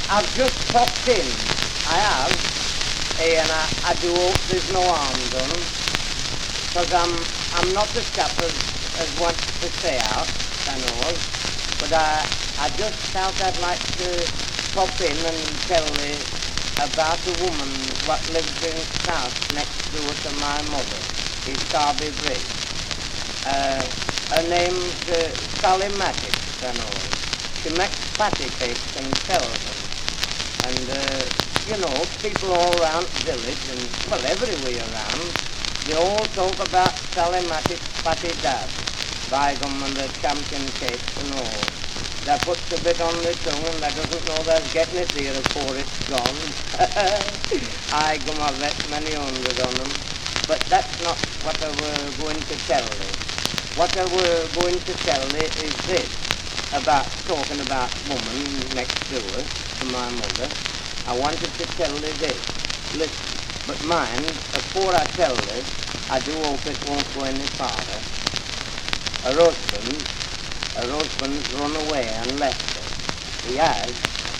I've just popped in. I have. And I do hope there's no harm done. Because I'm not the chap as wants to stay out, I know. But I just felt I'd like to pop in and tell you about a woman what lives in South next door to my mother. It's Derby Bridge. Her name's Sally Matic, I know. She makes patty cakes and sells them. And, you know, people all around the village and, well, everywhere around, they all talk about Sally Matic's patty dad, by gum and the champion cakes and all. That puts a bit on the tongue and that doesn't know they're getting it there before it's gone. I gum, I've let many hundred on them. But that's not what I were going to tell you. What I were going to tell you is this, about talking about woman next door to my mother. I wanted to tell you this. Listen, but mind, before I tell this, I do hope it won't go any farther. Her husband's run away and left her. He has.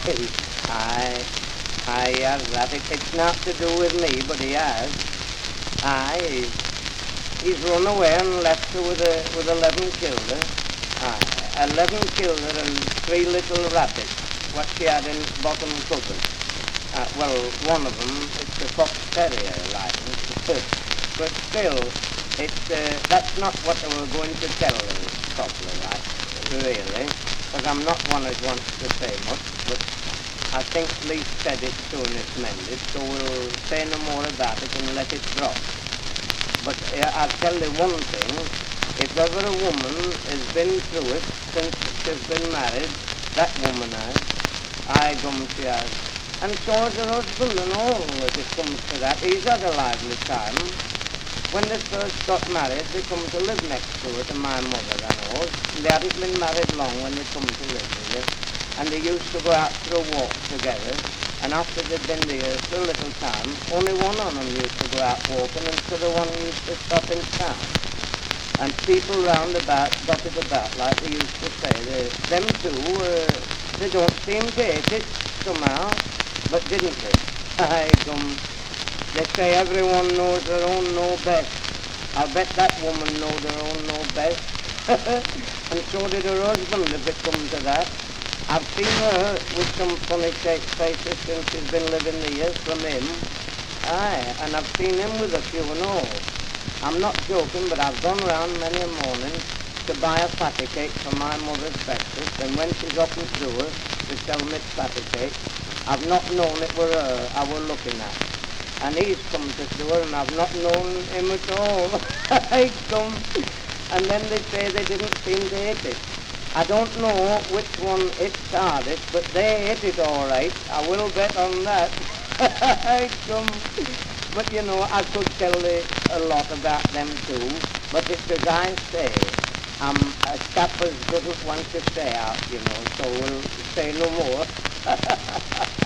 Aye, he has that. It's not to do with me, but he has. Aye, he's run away and left her with 11 children. Aye, 11 children and 3 little rabbits, what she had in bottom cupboard. Well, one of them, it's a fox terrier, like. But still, that's not what I was going to tell you properly, like, really. Because I'm not one that wants to say much, but I think Lee said it soon it's mended, so we'll say no more about it and let it drop. But I'll tell you one thing, if ever a woman has been through it since she's been married, that woman has. I gum she has. And so has her husband and all, if it comes to that. He's had a lively time. When they first got married, they come to live next door to my mother and all. They hadn't been married long when they come to live with her. And they used to go out for a walk together. And after they'd been there for a little time, only one of them used to go out walking, and the other one used to stop in town. And people round about, dotted about, like they used to say, them two, they don't seem to hate it somehow, but didn't they? They say everyone knows their own know best. I bet that woman knows her own know best. And so did her husband, if it comes to that. I've seen her with some funny faces since she's been living here from him. Aye, and I've seen him with a few and all. I'm not joking, but I've gone round many a morning to buy a patty cake for my mother's breakfast, and when she's up and through her to sell me patty cake, I've not known it were her I were looking at. And he's come to see her, and I've not known him at all. I come, and then they say they didn't seem to hit it. I don't know which one hit hardest, but they hit it all right. I will bet on that. I come. But you know, I could tell you a lot about them too. But it's as I say, I'm a chap as doesn't want to stay out, you know, so we'll say no more.